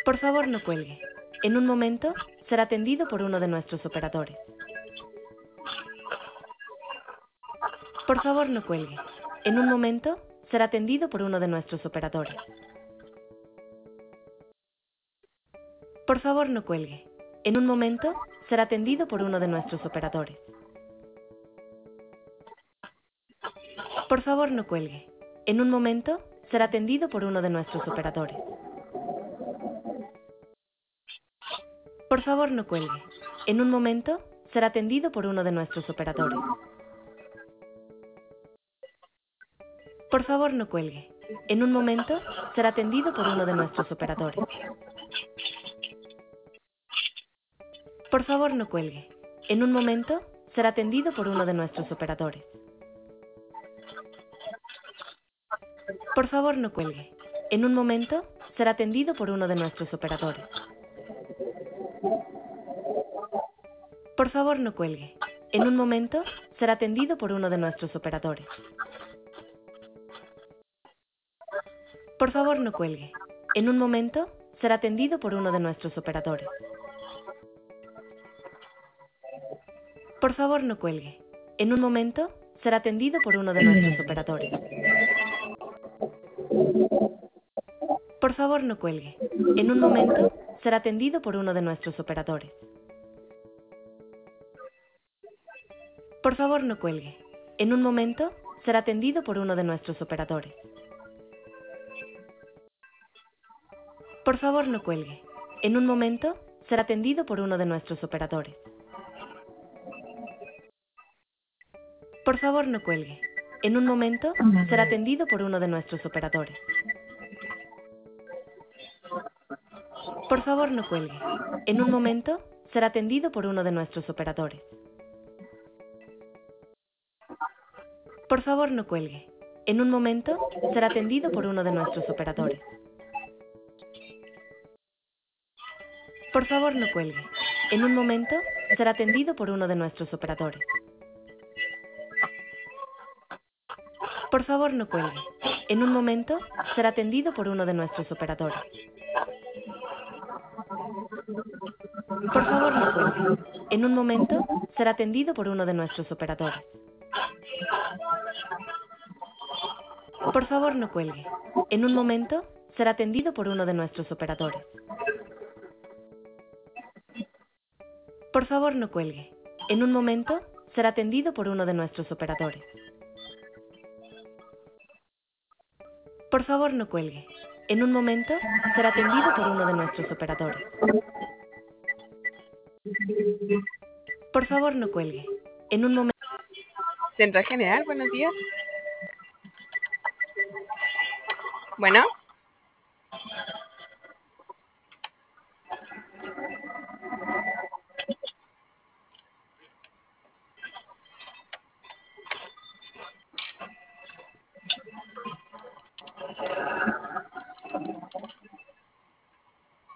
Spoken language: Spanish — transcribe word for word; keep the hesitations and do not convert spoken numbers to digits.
Por favor, no cuelgue. En un momento será atendido por uno de nuestros operadores. Por favor, no cuelgue. En un momento será atendido por uno de nuestros operadores. Por favor, no cuelgue. En un momento será atendido por uno de nuestros operadores. Por favor, no cuelgue. En un momento será atendido por uno de nuestros operadores. Por favor, no cuelgue. En un momento será atendido por uno de nuestros operadores. Por favor, no cuelgue. En un momento será atendido por uno de nuestros operadores. Por favor, no cuelgue. En un momento será atendido por uno de nuestros operadores. Por favor, no cuelgue. En un momento será atendido por uno de nuestros operadores. Por favor, no cuelgue. En un momento será atendido por uno de nuestros operadores. Por favor, no cuelgue. En un momento será atendido por uno de nuestros operadores. Por favor, no cuelgue. En un momento será atendido por uno de nuestros operadores. Por favor, no cuelgue. En un momento será atendido por uno de nuestros operadores. Por favor, no cuelgue. En un momento será atendido por uno de nuestros operadores. Por favor, no cuelgue. En un momento será atendido por uno de nuestros operadores. Por favor, no cuelgue. En un momento será atendido por uno de nuestros operadores. Por favor, no cuelgue. En un momento será atendido por uno de nuestros operadores. Por favor, no cuelgue. En un momento será atendido por uno de nuestros operadores. Por favor, no cuelgue. En un momento será atendido por uno de nuestros operadores. Por favor, no cuelgue. En un momento será atendido por uno de nuestros operadores. Por favor, no cuelgue. En un momento será atendido por uno de nuestros operadores. Por favor, no cuelgue. En un momento será atendido por uno de nuestros operadores. Por favor, no cuelgue. En un momento será atendido por uno de nuestros operadores. Por favor, no cuelgue. En un momento será atendido por uno de nuestros operadores. Por favor, no cuelgue. En un momento... Central General, buenos días. Bueno.